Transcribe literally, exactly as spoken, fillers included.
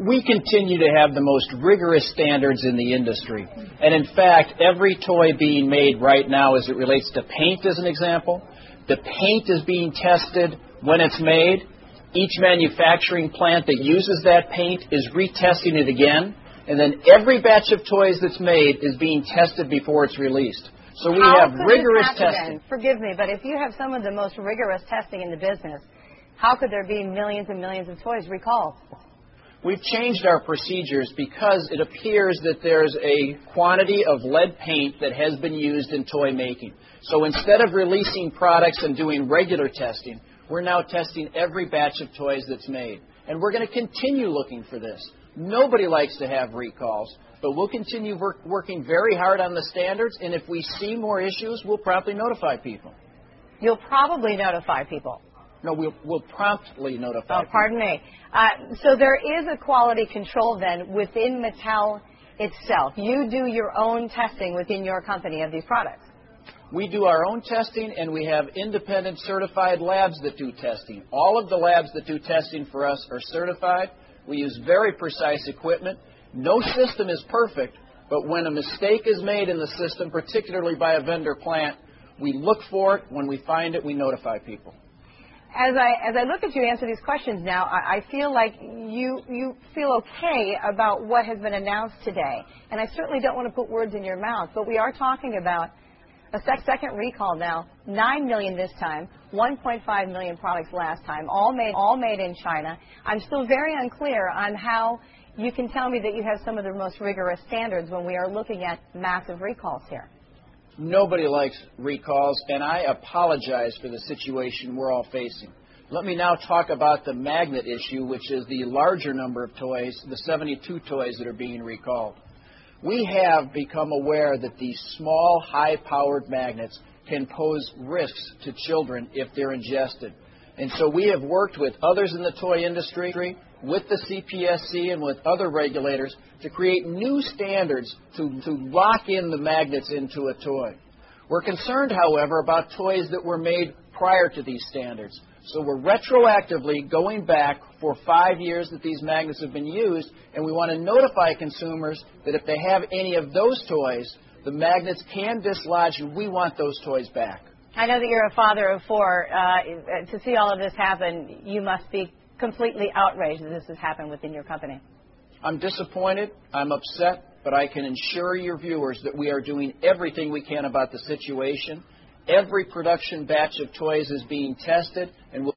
We continue to have the most rigorous standards in the industry. And in fact, every toy being made right now as it relates to paint as an example, the paint is being tested when it's made. Each manufacturing plant that uses that paint is retesting it again. And then every batch of toys that's made is being tested before it's released. So we how have rigorous testing. Then? Forgive me, but if you have some of the most rigorous testing in the business, how could there be millions and millions of toys recalled? We've changed our procedures because it appears that there's a quantity of lead paint that has been used in toy making. So instead of releasing products and doing regular testing, we're now testing every batch of toys that's made. And we're going to continue looking for this. Nobody likes to have recalls, but we'll continue work, working very hard on the standards, and if we see more issues, we'll promptly notify people. You'll probably notify people. No, we'll, we'll promptly notify Oh, pardon me. Uh, so there is a quality control then within Mattel itself. You do your own testing within your company of these products. We do our own testing, and we have independent certified labs that do testing. All of the labs that do testing for us are certified. We use very precise equipment. No system is perfect, but when a mistake is made in the system, particularly by a vendor plant, we look for it. When we find it, we notify people. As I, as I look at you answer these questions now, I, I feel like you, you feel okay about what has been announced today. And I certainly don't want to put words in your mouth, but we are talking about a sec second recall now, nine million this time, one point five million products last time, all made, all made in China. I'm still very unclear on how you can tell me that you have some of the most rigorous standards when we are looking at massive recalls here. Nobody likes recalls, and I apologize for the situation we're all facing. Let me now talk about the magnet issue, which is the larger number of toys, the seventy-two toys that are being recalled. We have become aware that these small, high-powered magnets can pose risks to children if they're ingested. And so we have worked with others in the toy industry, with the C P S C and with other regulators to create new standards to, to lock in the magnets into a toy. We're concerned, however, about toys that were made prior to these standards. So we're retroactively going back for five years that these magnets have been used, and we want to notify consumers that if they have any of those toys, the magnets can dislodge, and we want those toys back. I know that you're a father of four. Uh, to see all of this happen, you must be completely outraged that this has happened within your company. I'm disappointed. I'm upset, but I can assure your viewers that we are doing everything we can about the situation. Every production batch of toys is being tested, and we'll